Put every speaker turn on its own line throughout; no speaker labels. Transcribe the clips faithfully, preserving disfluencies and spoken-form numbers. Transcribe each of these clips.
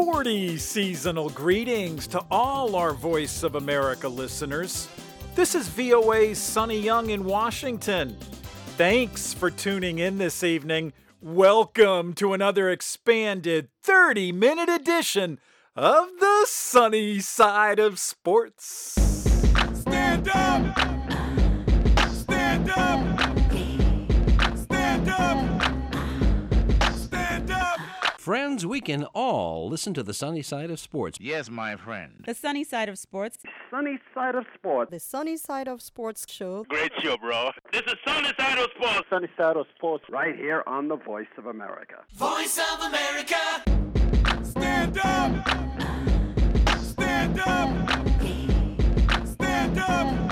Sporty seasonal greetings to all our Voice of America listeners. This is V O A's Sonny Young in Washington. Thanks for tuning in this evening. Welcome to another expanded thirty-minute edition of the Sunny Side of Sports.
Stand up! Stand up! Stand up! Stand up!
Friends, we can all listen to the Sunny Side of Sports.
Yes, my friend.
The Sunny Side of Sports.
Sunny Side of Sports.
The Sunny Side of Sports show.
Great show, bro. This is Sunny Side of Sports.
Sunny Side of Sports, right here on the Voice of America.
Voice of America! Stand up! Stand up! Stand up!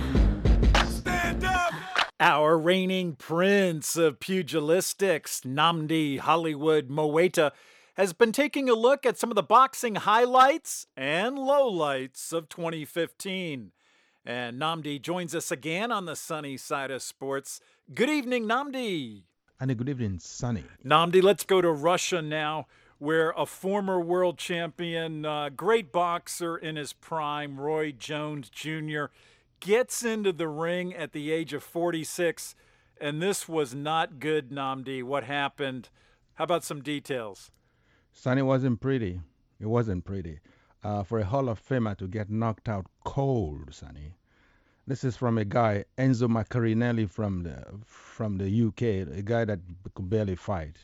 Stand up!
Our reigning prince of pugilistics, Nnamdi Hollywood Moeta, has been taking a look at some of the boxing highlights and lowlights of twenty fifteen. And Nnamdi joins us again on the Sunny Side of Sports. Good evening, Nnamdi.
And a good evening, Sunny.
Nnamdi, let's go to Russia now, where a former world champion, uh, great boxer in his prime, Roy Jones Junior, gets into the ring at the age of forty-six, and this was not good, Nnamdi. What happened? How about some details?
Sonny wasn't pretty. It wasn't pretty. Uh, for a Hall of Famer to get knocked out cold, Sonny. This is from a guy, Enzo Maccarinelli from the from the U K, a guy that could barely fight.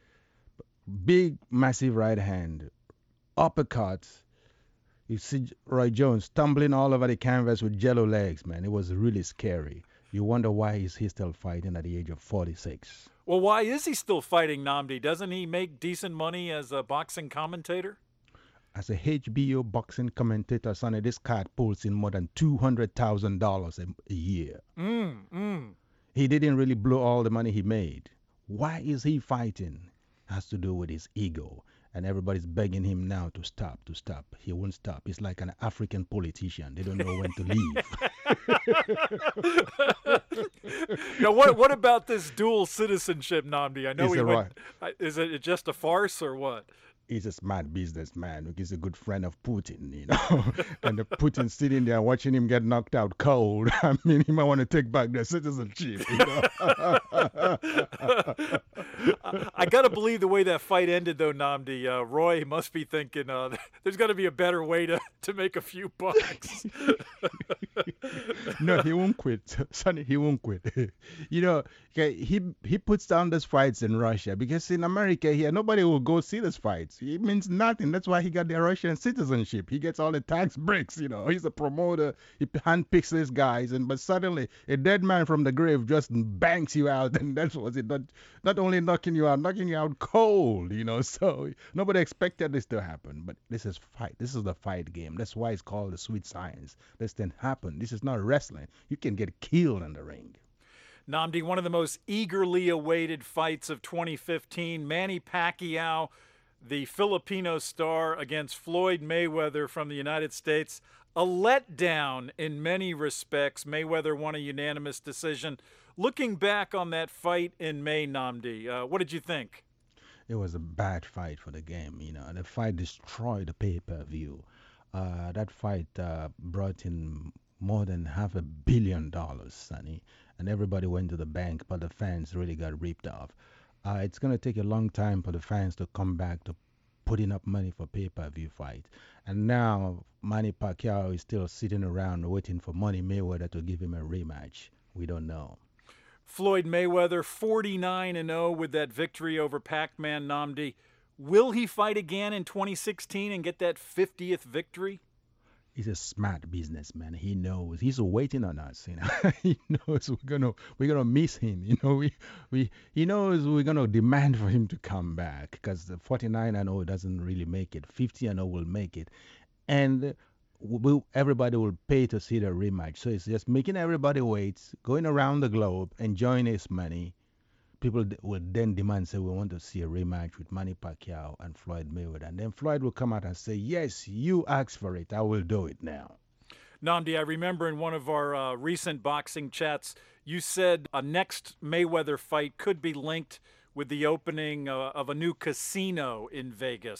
Big, massive right hand, uppercut. You see Roy Jones tumbling all over the canvas with jello legs, man. It was really scary. You wonder why is he still fighting at the age of forty-six.
Well, why is he still fighting, Nnamdi? Doesn't he make decent money as a boxing commentator?
As a H B O boxing commentator, Sonny, this cat pulls in more than two hundred thousand dollars a year.
Mm, mm.
He didn't really blow all the money he made. Why is he fighting? Has to do with his ego. And everybody's begging him now to stop, to stop. He won't stop. He's like an African politician. They don't know when to leave.
Now, what what about this dual citizenship, Nnamdi? I know
He's
he
a
went. Right. Is it just a farce or what?
He's a smart businessman. He's a good friend of Putin, you know. And the Putin sitting there watching him get knocked out cold. I mean, he might want to take back their citizenship, you know.
I, I got to believe the way that fight ended, though, Nnamdi. Uh, Roy must be thinking uh, there's got to be a better way to, to make a few bucks.
No, he won't quit. Sonny, he won't quit. You know, he he puts down these fights in Russia because in America here, nobody will go see these fights. It means nothing. That's why he got the Russian citizenship. He gets all the tax breaks, you know. He's a promoter. He handpicks these guys. And but suddenly, a dead man from the grave just banks you out. And that's what it. Not, not only knocking you out, knocking you out cold, you know. So nobody expected this to happen. But this is fight. This is the fight game. That's why it's called the sweet science. This didn't happen. This is not wrestling. You can get killed in the ring.
Nnamdi, one of the most eagerly awaited fights of twenty fifteen, Manny Pacquiao, the Filipino star, against Floyd Mayweather from the United States. A letdown in many respects. Mayweather won a unanimous decision. Looking back on that fight in May, Nnamdi, uh, what did you think?
It was a bad fight for the game. You know, the fight destroyed the pay-per-view. Uh, that fight uh, brought in more than half a billion dollars, Sonny, and everybody went to the bank, but the fans really got ripped off. Uh, it's going to take a long time for the fans to come back to putting up money for pay-per-view fight. And now Manny Pacquiao is still sitting around waiting for Money Mayweather to give him a rematch. We don't know.
Floyd Mayweather, forty-nine and oh with that victory over Pac-Man, Nnamdi. Will he fight again in twenty sixteen and get that fiftieth victory?
He's a smart businessman. He knows. He's waiting on us. You know, he knows we're gonna we're gonna miss him. You know, we we he knows we're gonna demand for him to come back because the forty-nine and oh doesn't really make it. fifty and oh will make it, and we'll, everybody will pay to see the rematch. So it's just making everybody wait, going around the globe, enjoying his money. People will then demand, say, we want to see a rematch with Manny Pacquiao and Floyd Mayweather. And then Floyd will come out and say, yes, you asked for it. I will do it now.
Nnamdi, I remember in one of our uh, recent boxing chats, you said a next Mayweather fight could be linked with the opening uh, of a new casino in Vegas.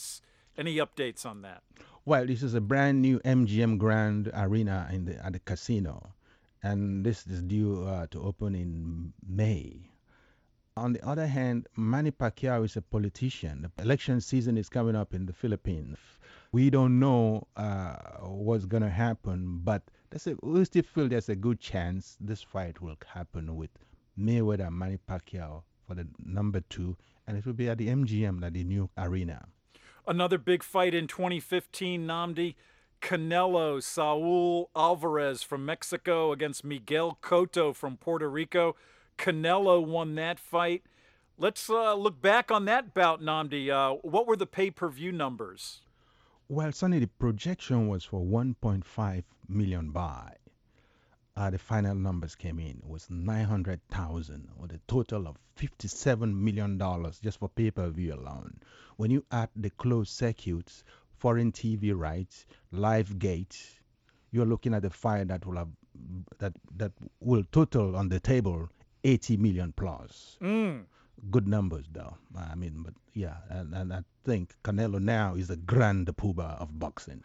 Any updates on that?
Well, this is a brand new M G M Grand Arena in the, at the casino, and this is due uh, to open in May. On the other hand, Manny Pacquiao is a politician. The election season is coming up in the Philippines. We don't know uh, what's going to happen, but there's a, we still feel there's a good chance this fight will happen with Mayweather and Manny Pacquiao for the number two, and it will be at the M G M, at the new arena.
Another big fight in twenty fifteen, Nnamdi. Canelo Saul Alvarez from Mexico against Miguel Cotto from Puerto Rico. Canelo won that fight. Let's uh, look back on that bout, Nnamdi. Uh, what were the pay-per-view numbers?
Well, Sonny, the projection was for one point five million buy. Uh, the final numbers came in. It was nine hundred thousand with a total of fifty-seven million dollars just for pay-per-view alone. When you add the closed circuits, foreign T V rights, live gates, you're looking at a fight that will have that that will total on the table eighty million plus.
Mm.
Good numbers, though. I mean, but yeah, and, and I think Canelo now is the grand poobah of boxing.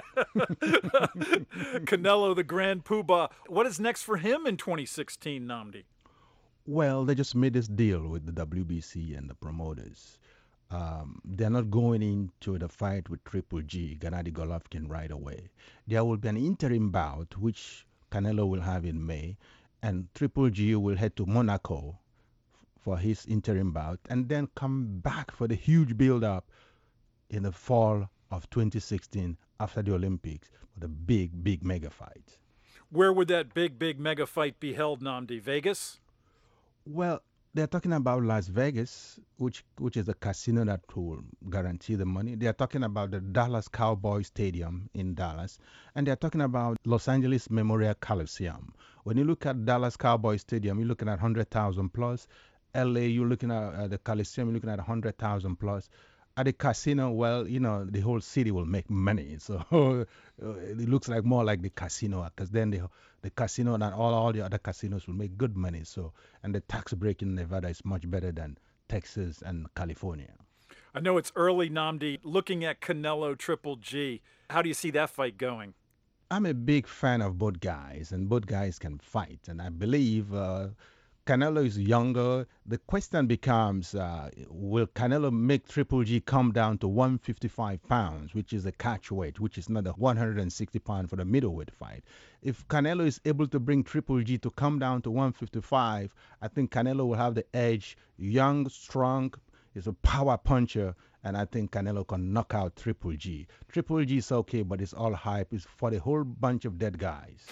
Canelo, the grand poobah. What is next for him in twenty sixteen, Nnamdi?
Well, they just made this deal with the W B C and the promoters. Um, they're not going into the fight with Triple G, Gennady Golovkin, right away. There will be an interim bout, which Canelo will have in May, and Triple G will head to Monaco for his interim bout, and then come back for the huge build-up in the fall of twenty sixteen after the Olympics for the big, big mega fight.
Where would that big, big mega fight be held, Nnamdi? Vegas?
Well, they're talking about Las Vegas, which which is a casino that will guarantee the money. They're talking about the Dallas Cowboys Stadium in Dallas, and they're talking about Los Angeles Memorial Coliseum. When you look at Dallas Cowboys Stadium, you're looking at one hundred thousand plus. L A, you're looking at uh, the Coliseum, you're looking at one hundred thousand plus. At the casino, well, you know, the whole city will make money. So it looks like more like the casino, because then the the casino and all, all the other casinos will make good money. So, and the tax break in Nevada is much better than Texas and California.
I know it's early, Nnamdi. Looking at Canelo Triple G, how do you see that fight going?
I'm a big fan of both guys, and both guys can fight. And I believe uh, Canelo is younger. The question becomes, uh, will Canelo make Triple G come down to one hundred fifty-five pounds, which is a catch weight, which is not a one hundred sixty pound for the middleweight fight? If Canelo is able to bring Triple G to come down to one hundred fifty-five, I think Canelo will have the edge. Young, strong, is a power puncher, and I think Canelo can knock out Triple G. Triple G is okay, but it's all hype. It's for the whole bunch of dead guys.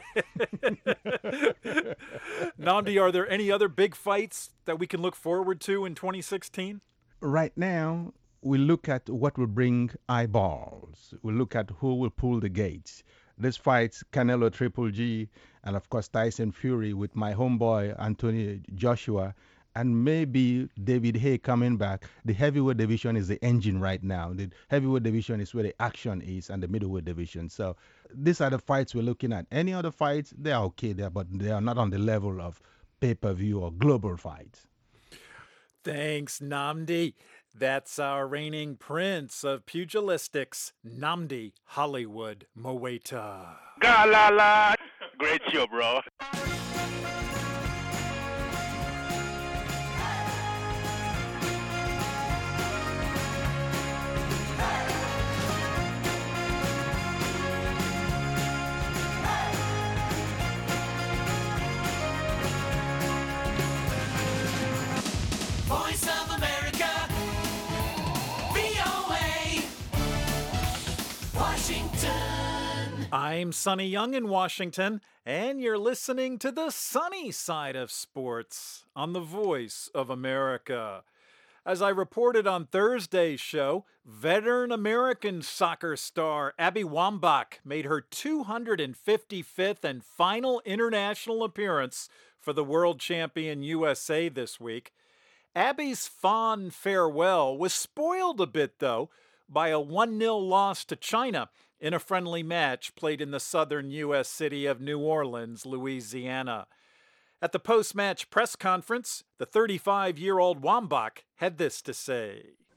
Nnamdi, are there any other big fights that we can look forward to in twenty sixteen?
Right now, we look at what will bring eyeballs. We look at who will pull the gates. This fights Canelo Triple G, and of course Tyson Fury with my homeboy Anthony Joshua, and maybe David Haye coming back. The heavyweight division is the engine right now. The heavyweight division is where the action is, and the middleweight division. So these are the fights we're looking at. Any other fights, they are okay there, but they are not on the level of pay-per-view or global fights.
Thanks, Nnamdi. That's our reigning prince of pugilistics, Nnamdi Hollywood Moeta.
Galala. Great show, bro.
Voice of America, V O A, Washington.
I'm Sonny Young in Washington, and you're listening to the sunny side of sports on the Voice of America. As I reported on Thursday's show, veteran American soccer star Abby Wambach made her two hundred fifty-fifth and final international appearance for the world champion U S A this week. Abby's fond farewell was spoiled a bit, though, by a one nil loss to China in a friendly match played in the southern U S city of New Orleans, Louisiana. At the post-match press conference, the thirty-five-year-old Wambach had this to say.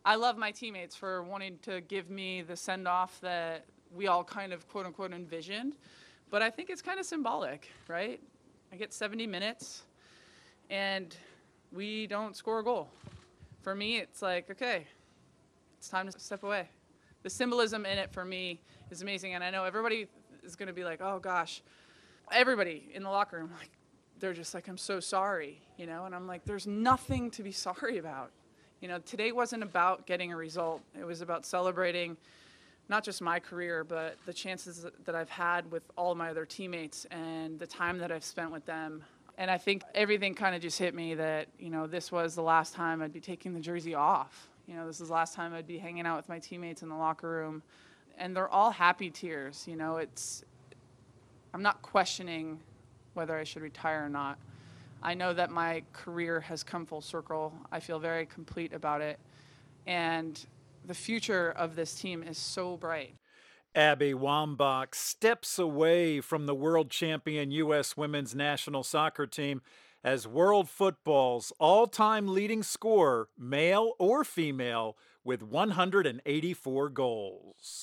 I love my teammates for wanting to give me the send-off that we all kind of quote-unquote envisioned. But I think it's kind of symbolic, right? I get seventy minutes, and we don't score a goal. For me, it's like, okay, it's time to step away. The symbolism in it for me is amazing, and I know everybody is going to be like, oh, gosh. Everybody in the locker room, like, they're just like, I'm so sorry, you know? And I'm like, there's nothing to be sorry about. You know, today wasn't about getting a result. It was about celebrating not just my career, but the chances that I've had with all of my other teammates and the time that I've spent with them. And I think everything kind of just hit me that, you know, this was the last time I'd be taking the jersey off. You know, this is the last time I'd be hanging out with my teammates in the locker room. And they're all happy tears. You know, it's, I'm not questioning whether I should retire or not. I know that my career has come full circle. I feel very complete about it. And the future of this team is so bright.
Abby Wambach steps away from the world champion U S women's national soccer team as world football's all-time leading scorer, male or female, with one hundred eighty-four goals.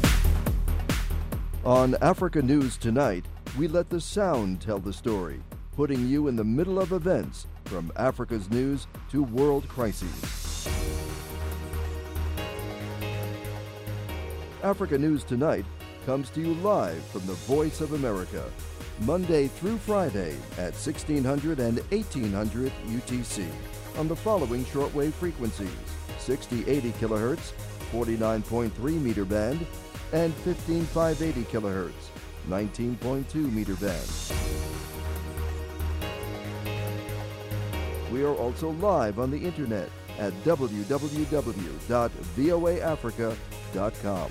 On Africa News Tonight, we let the sound tell the story, putting you in the middle of events from Africa's news to world crises. Africa News Tonight comes to you live from the Voice of America, Monday through Friday at sixteen hundred and eighteen hundred U T C on the following shortwave frequencies: sixty eighty kilohertz, forty-nine point three meter band, and fifteen five eighty kilohertz, nineteen point two meter band. We are also live on the internet at w w w dot v o a africa dot com.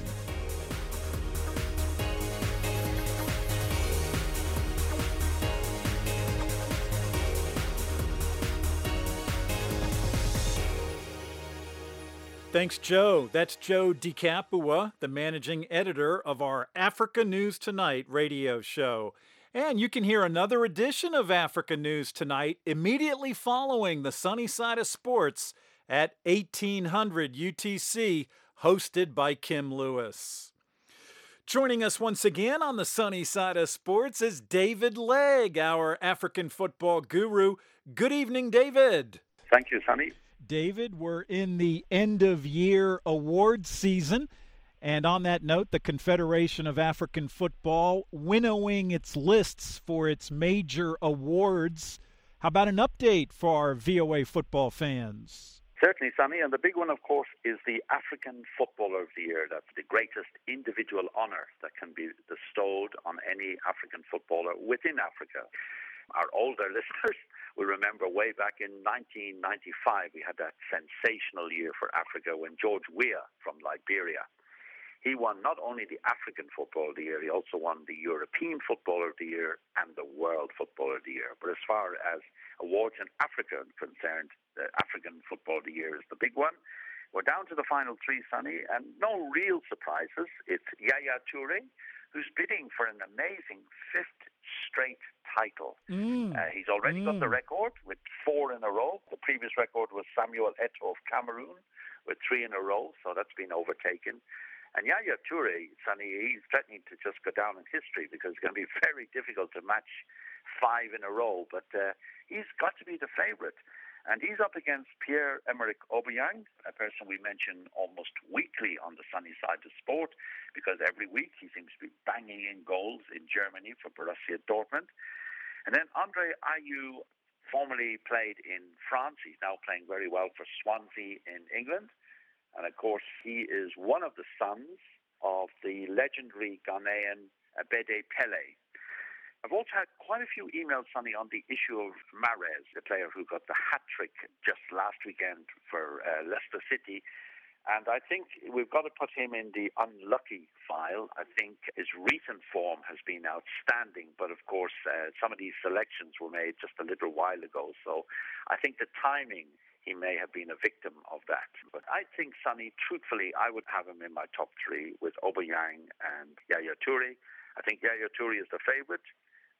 Thanks, Joe. That's Joe DiCapua, the managing editor of our Africa News Tonight radio show. And you can hear another edition of Africa News Tonight immediately following the Sunny Side of Sports at eighteen hundred U T C, hosted by Kim Lewis. Joining us once again on the Sunny Side of Sports is David Legg, our African football guru. Good evening, David.
Thank you, Sunny.
David, we're in the end-of-year awards season. And on that note, the Confederation of African Football winnowing its lists for its major awards. How about an update for our V O A football fans?
Certainly, Sonny. And the big one, of course, is the African Footballer of the Year. That's the greatest individual honor that can be bestowed on any African footballer within Africa. Our older listeners will remember way back in nineteen ninety-five, we had that sensational year for Africa when George Weah from Liberia, he won not only the African Footballer of the Year, he also won the European Footballer of the Year and the World Footballer of the Year. But as far as awards in Africa are concerned, the African Footballer of the Year is the big one. We're down to the final three, Sonny, and no real surprises. It's Yaya Toure, who's bidding for an amazing fifth straight title.
Mm.
Uh, he's already mm. got the record with four in a row. The previous record was Samuel Eto'o of Cameroon with three in a row, so that's been overtaken. And Yaya Toure, Sonny, he's threatening to just go down in history because it's going to be very difficult to match five in a row. But uh, he's got to be the favourite. And he's up against Pierre-Emerick Aubameyang, a person we mention almost weekly on the Sunny Side of Sport, because every week he seems to be banging in goals in Germany for Borussia Dortmund. And then Andre Ayew formerly played in France. He's now playing very well for Swansea in England. And, of course, he is one of the sons of the legendary Ghanaian Abede Pele. I've also had quite a few emails, Sonny, on the issue of Mahrez, the player who got the hat-trick just last weekend for uh, Leicester City. And I think we've got to put him in the unlucky file. I think his recent form has been outstanding. But, of course, uh, some of these selections were made just a little while ago. So I think the timing, he may have been a victim of that. But I think, Sonny, truthfully, I would have him in my top three with Aubameyang and Yaya Toure. I think Yaya Toure is the favourite.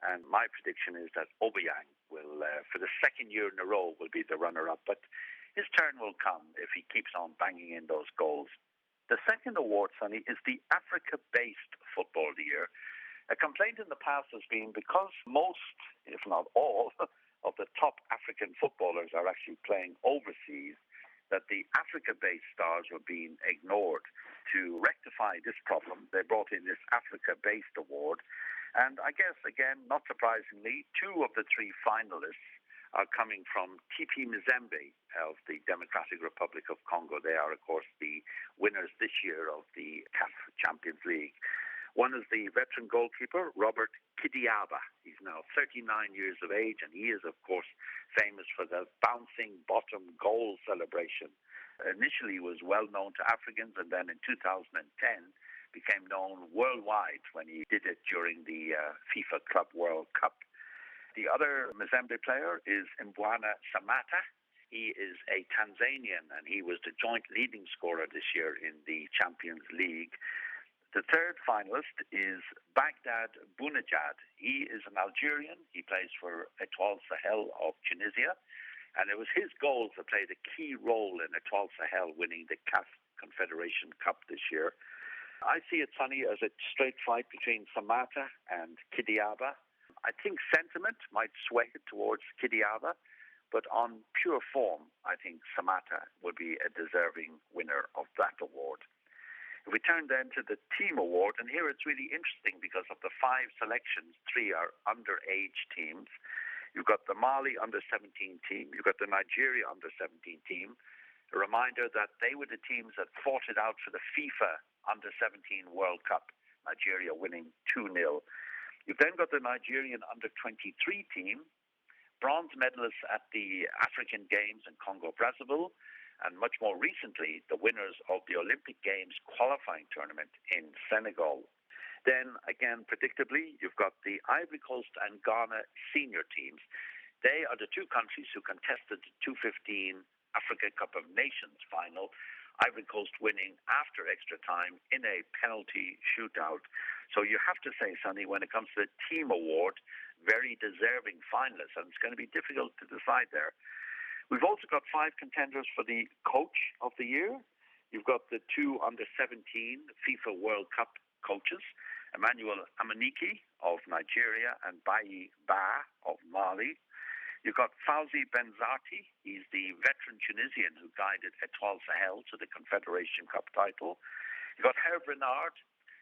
And my prediction is that Obiang will, uh, for the second year in a row, will be the runner-up. But his turn will come if he keeps on banging in those goals. The second award, Sonny, is the Africa-based Football of the Year. A complaint in the past has been because most, if not all, of the top African footballers are actually playing overseas, that the Africa-based stars were being ignored. To rectify this problem, they brought in this Africa-based award. And I guess, again, not surprisingly, two of the three finalists are coming from T P Mazembe of the Democratic Republic of Congo. They are, of course, the winners this year of the C A F Champions League. One is the veteran goalkeeper, Robert Kidiaba. He's now thirty-nine years of age, and he is, of course, famous for the bouncing bottom goal celebration. Initially, he was well known to Africans, and then in two thousand ten became known worldwide when he did it during the uh, FIFA Club World Cup. The other Mazembe player is Mbwana Samata. He is a Tanzanian, and he was the joint leading scorer this year in the Champions League. The third finalist is Baghdad Bounedjah. He is an Algerian. He plays for Etoile Sahel of Tunisia. And it was his goals that played a key role in Etoile Sahel winning the C A F Confederation Cup this year. I see it, Sonny, as a straight fight between Samata and Kidiaba. I think sentiment might sway it towards Kidiaba, but on pure form, I think Samata would be a deserving winner of that award. If we turn then to the team award, and here it's really interesting because of the five selections, three are underage teams. You've got the Mali under seventeen team, you've got the Nigeria under seventeen team. A reminder that they were the teams that fought it out for the FIFA under seventeen World Cup, Nigeria winning two nil. You've then got the Nigerian under twenty-three team, bronze medalists at the African Games in Congo-Brazzaville, and much more recently, the winners of the Olympic Games qualifying tournament in Senegal. Then, again, predictably, you've got the Ivory Coast and Ghana senior teams. They are the two countries who contested the two fifteen Africa Cup of Nations final, Ivory Coast winning after extra time in a penalty shootout. So you have to say, Sonny, when it comes to the team award, very deserving finalists, and it's going to be difficult to decide there. We've also got five contenders for the coach of the year. You've got the two under seventeen FIFA World Cup coaches, Emmanuel Amaniki of Nigeria and Bayi Ba of Mali. You've got Fawzi Benzati. He's the veteran Tunisian who guided Etoile Sahel to the Confederation Cup title. You've got Hervé Renard,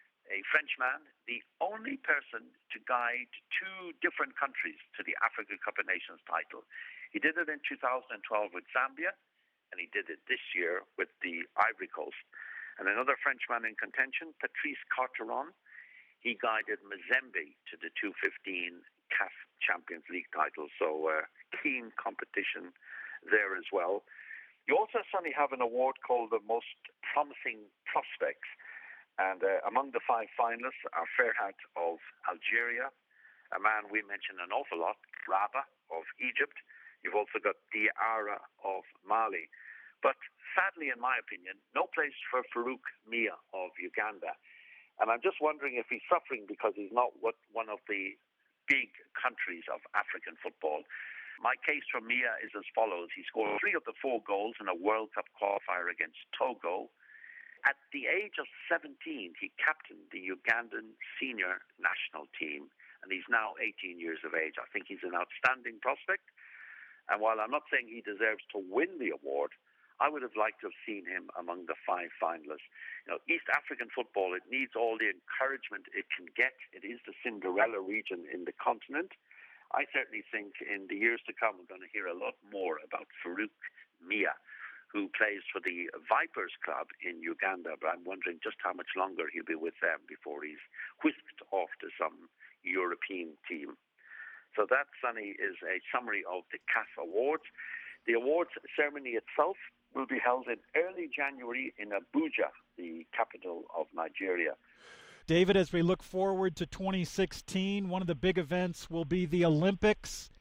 a Frenchman, the only person to guide two different countries to the Africa Cup of Nations title. He did it in two thousand twelve with Zambia, and he did it this year with the Ivory Coast. And another Frenchman in contention, Patrice Carteron. He guided Mazembe to the two fifteen C A F Champions League title, so uh, keen competition there as well. You also suddenly have an award called the Most Promising Prospects, and uh, among the five finalists are Ferhat of Algeria, a man we mention an awful lot, Raba of Egypt. You've also got Diarra of Mali. But sadly, in my opinion, no place for Farouk Mia of Uganda. And I'm just wondering if he's suffering because he's not what one of the big countries of African football. My case for Mia is as follows. He scored three of the four goals in a World Cup qualifier against Togo. At the age of seventeen, he captained the Ugandan senior national team, and he's now eighteen years of age. I think he's an outstanding prospect. And while I'm not saying he deserves to win the award, I would have liked to have seen him among the five finalists. You know, East African football, it needs all the encouragement it can get. It is the Cinderella region in the continent. I certainly think in the years to come, we're going to hear a lot more about Farouk Mia, who plays for the Vipers Club in Uganda, but I'm wondering just how much longer he'll be with them before he's whisked off to some European team. So that, Sonny, is a summary of the C A F Awards. The awards ceremony itself will be held in early January in Abuja, the capital of Nigeria.
David, as we look forward to twenty sixteen, one of the big events will be the Olympics.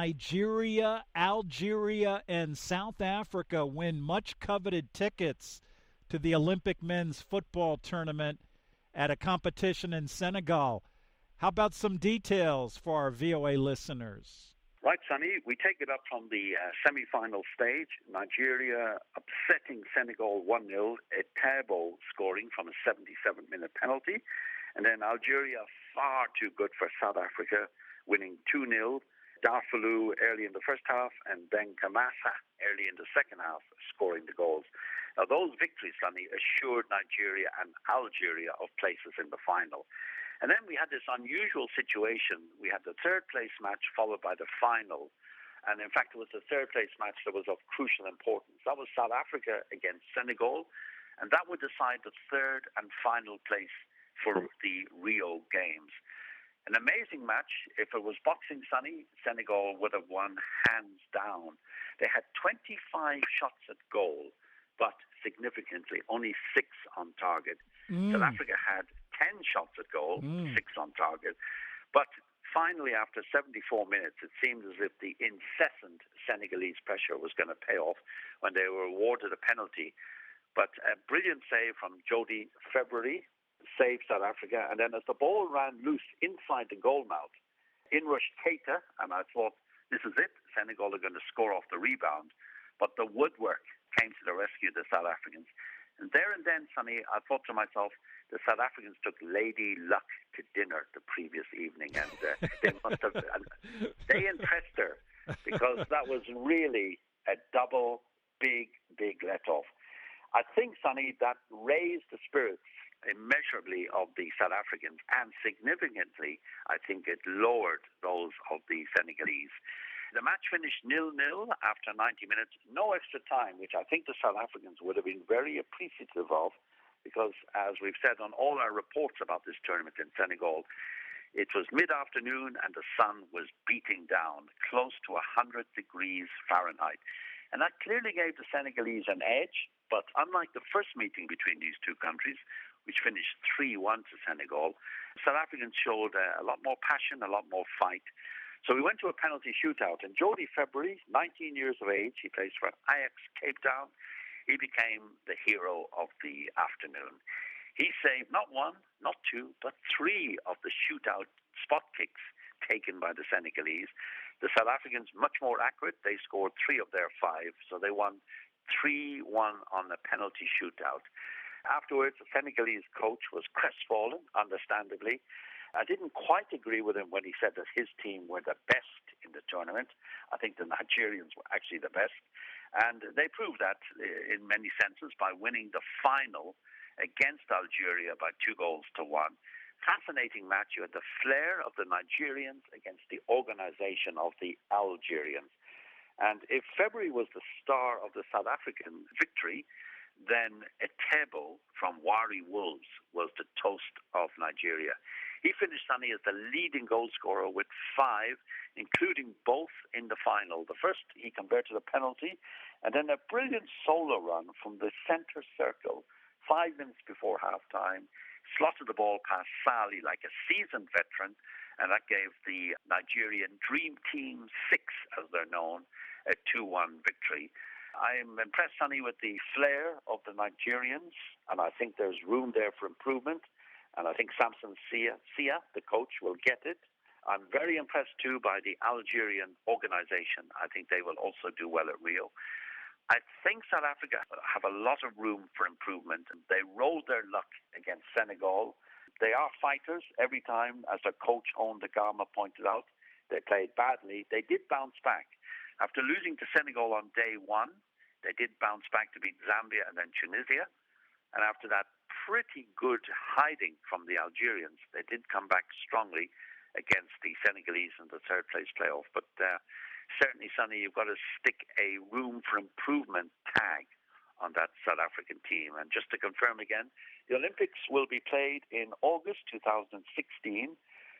Nigeria, Algeria, and South Africa win much-coveted tickets to the Olympic men's football tournament at a competition in Senegal. How about some details for our V O A listeners?
Right, Sonny, we take it up from the uh, semi-final stage. Nigeria upsetting Senegal one nil, Etebo scoring from a seventy-seven minute penalty. And then Algeria, far too good for South Africa, winning two nil. Darfalou early in the first half, and then Kamasa early in the second half, scoring the goals. Now, those victories, Sonny, assured Nigeria and Algeria of places in the final. And then we had this unusual situation. We had the third place match followed by the final. And in fact, it was the third place match that was of crucial importance. That was South Africa against Senegal. And that would decide the third and final place for the Rio Games. An amazing match. If it was boxing, Sonny, Senegal would have won hands down. They had twenty-five shots at goal, but significantly only six on target. Mm. South Africa had ten shots at goal, mm. six on target. But finally, after seventy-four minutes, it seemed as if the incessant Senegalese pressure was going to pay off when they were awarded a penalty. But a brilliant save from Jody February saved South Africa. And then as the ball ran loose inside the goal mouth, in rushed Keita, and I thought, this is it. Senegal are going to score off the rebound. But the woodwork came to the rescue of the South Africans. And there and then, Sonny, I thought to myself, the South Africans took Lady Luck to dinner the previous evening, and uh, they must have, and they impressed her, because that was really a double, big, big let-off. I think, Sonny, that raised the spirits immeasurably of the South Africans, and significantly, I think it lowered those of the Senegalese. The match finished nil-nil after ninety minutes, no extra time, which I think the South Africans would have been very appreciative of, because as we've said on all our reports about this tournament in Senegal, it was mid-afternoon and the sun was beating down, close to one hundred degrees Fahrenheit. And that clearly gave the Senegalese an edge, but unlike the first meeting between these two countries, which finished three one to Senegal, South Africans showed a, a lot more passion, a lot more fight. So we went to a penalty shootout, and Jody February, nineteen years of age, he plays for Ajax Cape Town. He became the hero of the afternoon. He saved not one, not two, but three of the shootout spot kicks taken by the Senegalese. The South Africans, much more accurate. They scored three of their five, so they won three one on the penalty shootout. Afterwards, the Senegalese coach was crestfallen, understandably. I didn't quite agree with him when he said that his team were the best in the tournament. I think the Nigerians were actually the best. And they proved that in many senses by winning the final against Algeria by two goals to one. Fascinating match. You had the flair of the Nigerians against the organization of the Algerians. And if February was the star of the South African victory, then Etebo from Wari Wolves was the toast of Nigeria. He finished, Sonny, as the leading goal scorer with five, including both in the final. The first he converted a penalty, and then a brilliant solo run from the center circle, five minutes before halftime, slotted the ball past Sali like a seasoned veteran, and that gave the Nigerian Dream Team six, as they're known, a two one victory. I'm impressed, Sonny, with the flair of the Nigerians, and I think there's room there for improvement. And I think Samson Sia, Sia, the coach, will get it. I'm very impressed, too, by the Algerian organization. I think they will also do well at Rio. I think South Africa have a lot of room for improvement. They rolled their luck against Senegal. They are fighters every time, as their coach, Owen Da Gama, pointed out. They played badly. They did bounce back. After losing to Senegal on day one, they did bounce back to beat Zambia and then Tunisia. And after that pretty good hiding from the Algerians, they did come back strongly against the Senegalese in the third place playoff. But uh, certainly, Sonny, you've got to stick a room for improvement tag on that South African team. And just to confirm again, the Olympics will be played in August two thousand sixteen.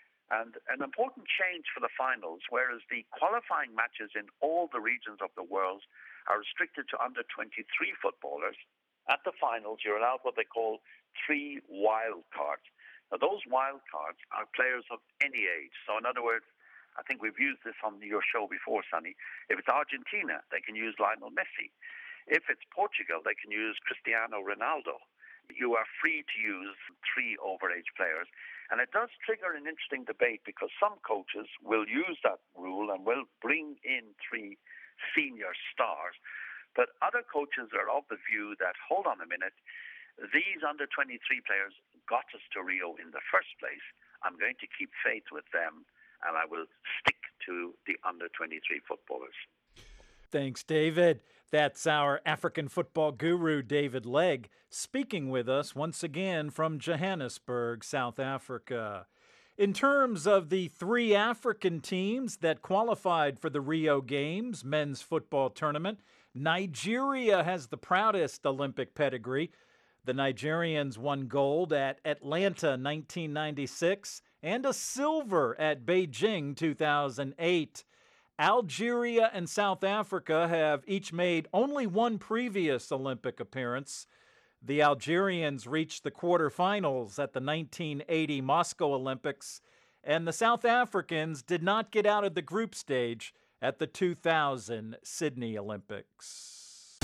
And an important change for the finals, whereas the qualifying matches in all the regions of the world are restricted to under twenty-three footballers, at the finals you're allowed what they call three wild cards. Now, those wild cards are players of any age. So, in other words, I think we've used this on your show before, Sonny. If it's Argentina, they can use Lionel Messi. If it's Portugal, they can use Cristiano Ronaldo. You are free to use three overage players. And it does trigger an interesting debate because some coaches will use that rule and will bring in three senior stars. But other coaches are of the view that, hold on a minute, these under twenty-three players got us to Rio in the first place. I'm going to keep faith with them, and I will stick to the under twenty-three footballers.
Thanks, David. That's our African football guru, David Legg, speaking with us once again from Johannesburg, South Africa. In terms of the three African teams that qualified for the Rio Games men's football tournament, Nigeria has the proudest Olympic pedigree. The Nigerians won gold at Atlanta nineteen ninety-six and a silver at Beijing two thousand eight. Algeria and South Africa have each made only one previous Olympic appearance. The Algerians reached the quarterfinals at the nineteen eighty Moscow Olympics, and the South Africans did not get out of the group stage at the two thousand Sydney Olympics.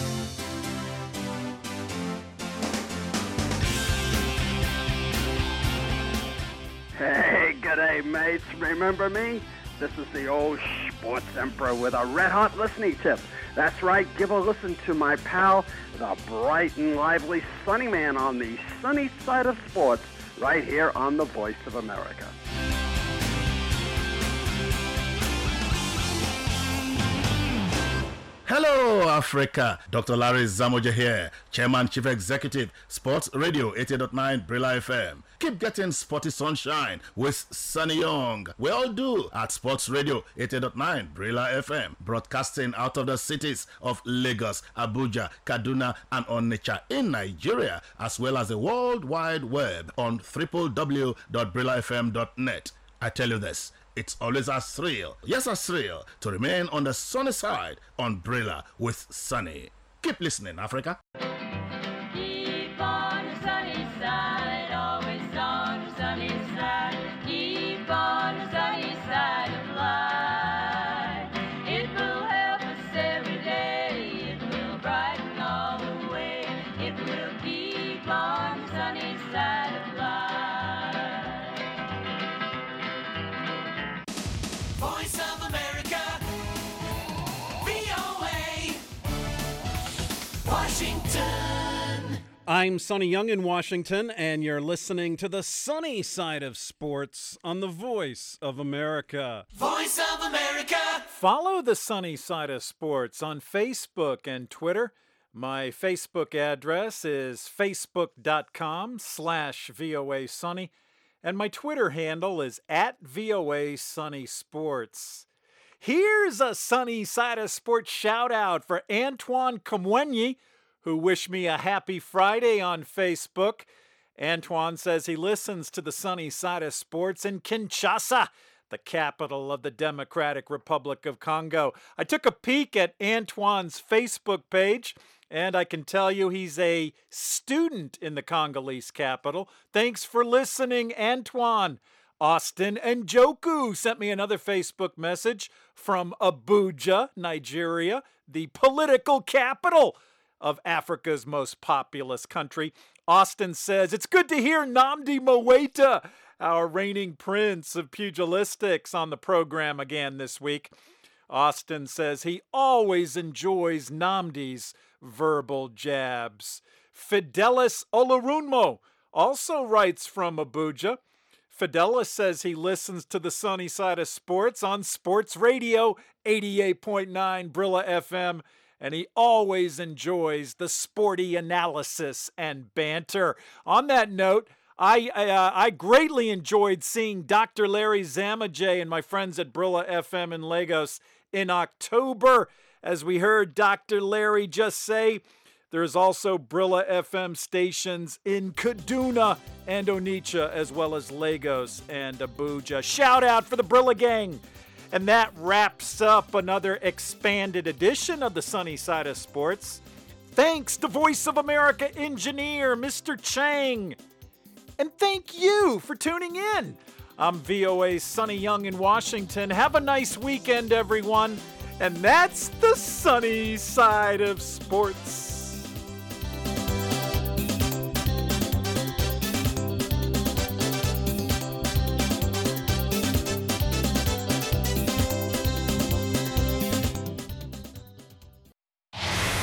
Hey, g'day, mates. Remember me? This is the old sports emperor with a red-hot listening tip. That's right, give a listen to my pal, the bright and lively Sunny Man on the sunny side of sports, right here on the Voice of America.
Hello, Africa. Doctor Larry Zamoja here, Chairman, Chief Executive, Sports Radio eighty point nine Brilla F M. Keep getting sporty sunshine with Sunny Young. We all do at Sports Radio eighty point nine Brilla F M, broadcasting out of the cities of Lagos, Abuja, Kaduna, and Onitsha in Nigeria, as well as the World Wide Web on w w w dot brilla f m dot net. I tell you this, it's always a thrill, yes a thrill, to remain on the sunny side on Brilla with Sunny. Keep listening, Africa.
Keep on the sunny side, always on the sunny side. Keep on the sunny side of life. It will help us every day. It will brighten all the way. It will keep on the sunny side of life.
Voice of America, V O A, Washington.
I'm Sonny Young in Washington, and you're listening to the sunny side of sports on the Voice of America.
Voice of America.
Follow the sunny side of sports on Facebook and Twitter. My Facebook address is facebook.com slash VOA Sunny, and my Twitter handle is at VOA Sunny Sports. Here's a sunny side of sports shout out for Antoine Kamwenyi, who wished me a happy Friday on Facebook. Antoine says he listens to the sunny side of sports in Kinshasa, the capital of the Democratic Republic of Congo. I took a peek at Antoine's Facebook page, and I can tell you he's a student in the Congolese capital. Thanks for listening, Antoine. Austin and Joku sent me another Facebook message from Abuja, Nigeria, the political capital of Africa's most populous country. Austin says, it's good to hear Nnamdi Mowaita, our reigning prince of pugilistics, on the program again this week. Austin says he always enjoys Nnamdi's verbal jabs. Fidelis Olorunmo also writes from Abuja. Fidelis says he listens to the sunny side of sports on Sports Radio eighty-eight point nine Brilla F M, and he always enjoys the sporty analysis and banter. On that note, I uh, I greatly enjoyed seeing Doctor Larry Zamajay and my friends at Brilla F M in Lagos in October. As we heard Doctor Larry just say, there's also Brilla F M stations in Kaduna and Onitsha, as well as Lagos and Abuja. Shout out for the Brilla gang. And that wraps up another expanded edition of the Sunny Side of Sports. Thanks to Voice of America engineer, Mister Chang. And thank you for tuning in. I'm V O A's Sonny Young in Washington. Have a nice weekend, everyone. And that's the Sunny Side of Sports.